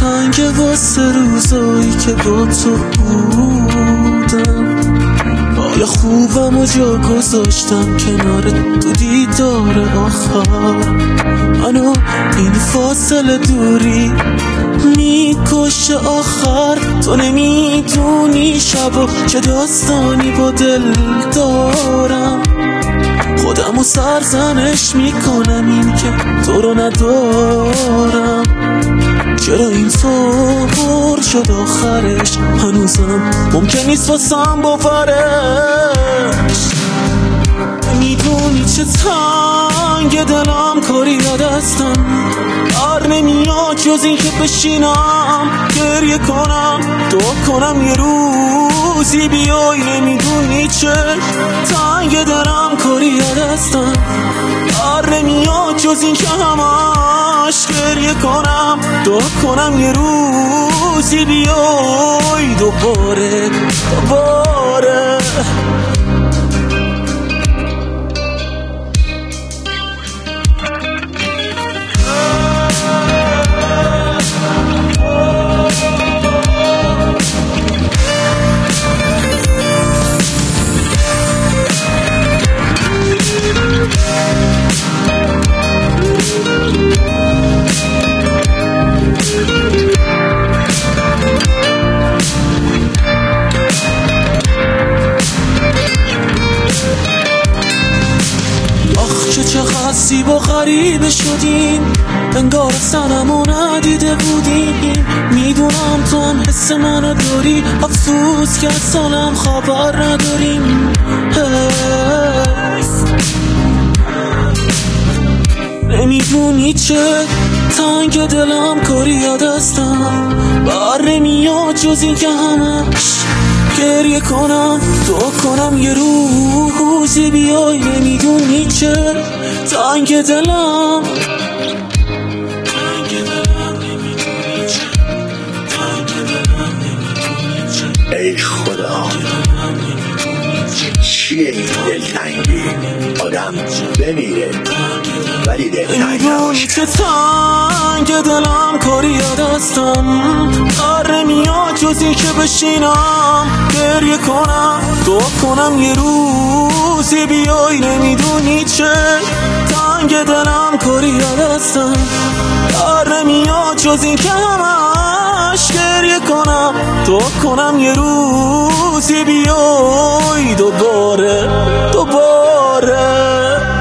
تنگه واسه روزایی که با تو بودم. حال خوبم و جا گذاشتم کنار تو دیدار آخر. منو این فاصله دوری میکشه آخر. تو نمیدونی شبا چه داستانی با دل دارم. خودمو سرزنش میکنم این که تو رو ندارم. چرا این طور شد آخرش؟ هنوزم ممکن نیست واسم باورش. میدونی چه تنگ دلم کاری یاد هستم. بر نمیاد جز این که بشینم گریه کنم دعا کنم یه روزی بیای. نمیدونی چه تنگ دلم کاری یاد هستم. بر نمیاد جز این که همش گریه کنم دعا کنم یه روزی بیای دوباره. چقدر زیبا غریبه شدیم، انگار سنمو ندیده بودیم. میدونم تو هم حس منو داری، افسوس که از سالم خبر نداریم. نمیدونی چه تنگ دلم کاری یاد هستم. بر نمیاد جز این که همش گریه کنم دعا کنم یه روزی بیای. نمیدونی چه تنگ دلم ای خدا چیه این دلتنگی؟ آدم بمیره ولی دلتنگ نمیدونی چه تنگ دلم کاری یاد هستم. بر نمیاد جز این که بشینم گریه کنم دعا کنم یه روزی بیای. نمیدونی چه تنگ دلم کاری یاد هستم. بر نمیاد جز این که همش گریه کنم دعا کنم یه روزی بیای دوباره.